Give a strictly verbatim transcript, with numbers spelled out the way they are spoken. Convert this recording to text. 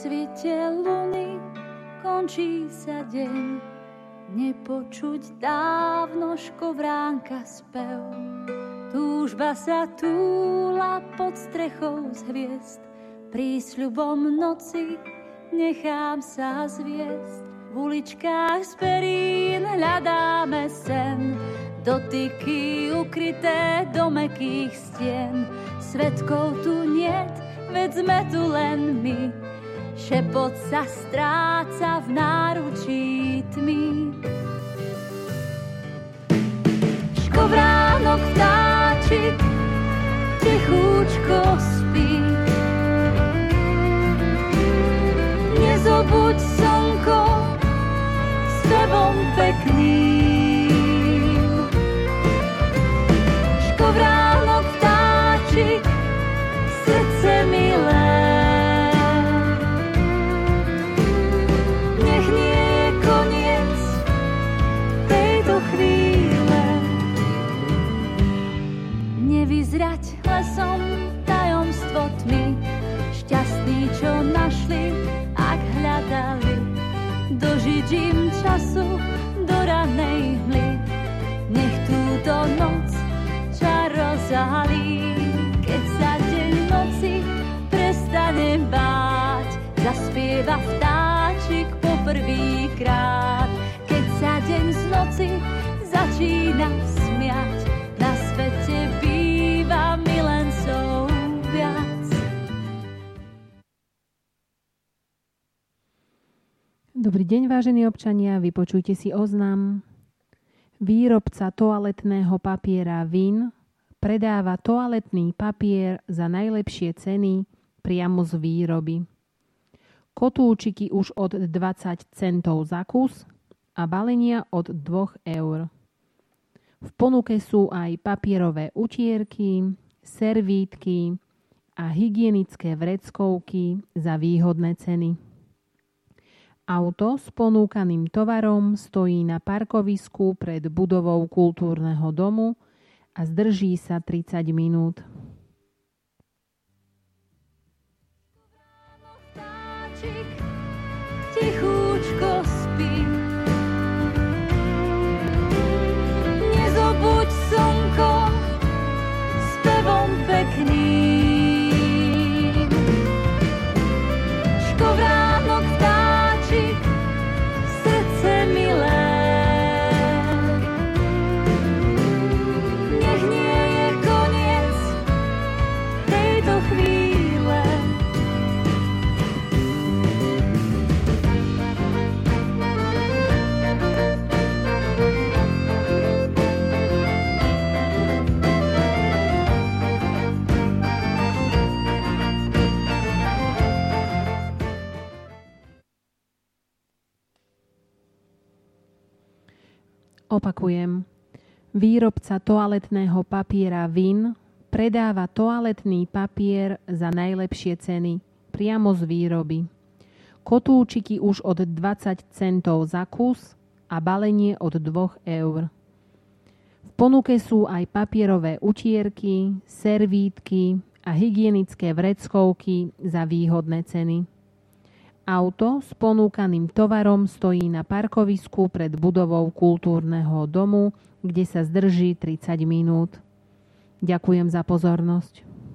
svite luny končí sa deň, nepočuť dávno škovránka spev. Túžba sa túla pod strechou z hviezd, prísľubom noci nechám sa zviesť. V uličkách z perín hľadáme sen, dotyky ukryté do mäkkých stien. Svedkov tu niet, veď sme tu len my, šepot sa stráca v náručí tmy. Škovránok vtáčik tichúčko spí, nezobuď slnko s tebom pekným. Škovránok vtáčik, srdce milé, nech nie je koniec tejto chvíle. Nevyzrať lesom tajomstvo tmy, šťastní, čo našli, ak hľadali. Dožiť im času do ranej hmly, nech túto noc čaro zahalí. Keď sa deň noci prestane báť, zaspieva vtáčik poprvýkrát. Keď sa deň z noci začína smiať, na svete býva milencov viac. Dobrý deň, vážení občania, vypočujte si oznam. Výrobca toaletného papiera Vin predáva toaletný papier za najlepšie ceny priamo z výroby. Kotúčiky už od dvadsať centov za kus a balenia od dva eur. V ponuke sú aj papierové utierky, servítky a hygienické vreckovky za výhodné ceny. Auto s ponúkaným tovarom stojí na parkovisku pred budovou kultúrneho domu a zdrží sa tridsať minút. Vtáčik tichúčko spí, nezobuď slnko s pevom pekným. Škovránok vtáčik, srdce milé, nech nie je koniec tejto chvíle. Opakujem. Výrobca toaletného papiera Vin predáva toaletný papier za najlepšie ceny priamo z výroby. Kotúčiky už od dvadsať centov za kus a balenie od dva eur. V ponuke sú aj papierové utierky, servítky a hygienické vreckovky za výhodné ceny. Auto s ponúkaným tovarom stojí na parkovisku pred budovou kultúrneho domu, kde sa zdrží tridsať minút. Ďakujem za pozornosť.